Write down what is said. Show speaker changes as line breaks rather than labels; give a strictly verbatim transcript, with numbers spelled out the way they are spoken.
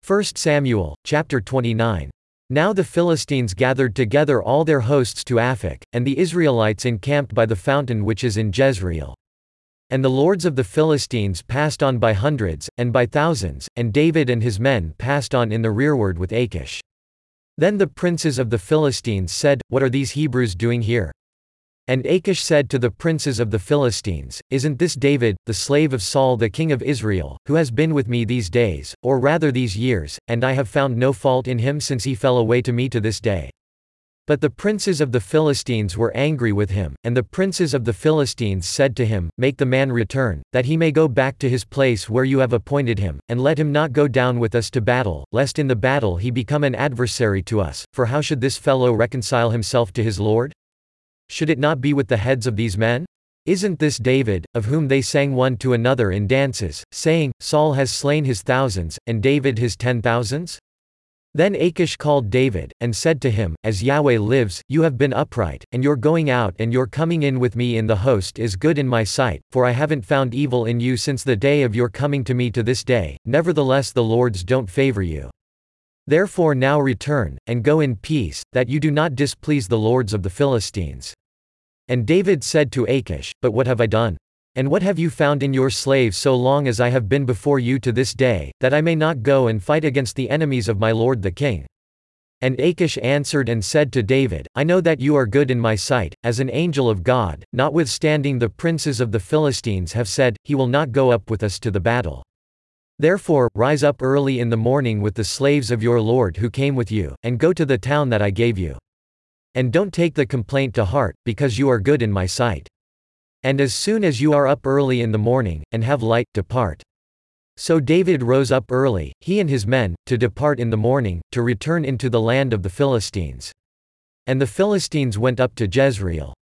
First Samuel, chapter twenty-nine. Now the Philistines gathered together all their hosts to Aphek, and the Israelites encamped by the fountain which is in Jezreel. And the lords of the Philistines passed on by hundreds, and by thousands, and David and his men passed on in the rearward with Achish. Then the princes of the Philistines said, What are these Hebrews doing here? And Achish said to the princes of the Philistines, Isn't this David, the slave of Saul the king of Israel, who has been with me these days, or rather these years, and I have found no fault in him since he fell away to me to this day? But the princes of the Philistines were angry with him, and the princes of the Philistines said to him, Make the man return, that he may go back to his place where you have appointed him, and let him not go down with us to battle, lest in the battle he become an adversary to us, for how should this fellow reconcile himself to his Lord? Should it not be with the heads of these men? Isn't this David, of whom they sang one to another in dances, saying, Saul has slain his thousands, and David his ten thousands? Then Achish called David, and said to him, As Yahweh lives, you have been upright, and your going out and your coming in with me in the host is good in my sight, for I haven't found evil in you since the day of your coming to me to this day. Nevertheless the lords don't favor you. Therefore now return, and go in peace, that you do not displease the lords of the Philistines. And David said to Achish, But what have I done? And what have you found in your slave so long as I have been before you to this day, that I may not go and fight against the enemies of my lord the king? And Achish answered and said to David, I know that you are good in my sight, as an angel of God, notwithstanding the princes of the Philistines have said, He will not go up with us to the battle. Therefore, rise up early in the morning with the slaves of your lord who came with you, and go to the town that I gave you. And don't take the complaint to heart, because you are good in my sight. And as soon as you are up early in the morning, and have light, depart. So David rose up early, he and his men, to depart in the morning, to return into the land of the Philistines. And the Philistines went up to Jezreel.